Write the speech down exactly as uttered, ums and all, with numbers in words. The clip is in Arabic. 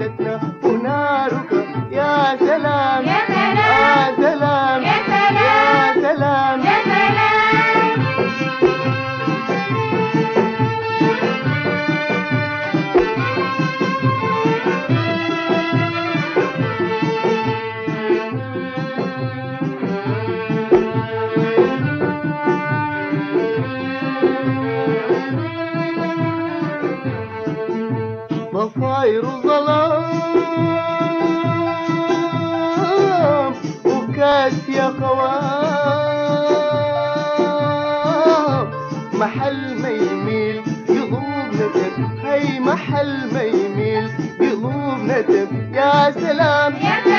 عيشتنا ونارك يا سلام يا سلام يا سلام يا سلام يا سلام يا سلام. ضفاير ظلام وكاس يا خوام، محل ما يميل يضوب ندب، هي محل ما يميل يضوب ندب. يا سلام يا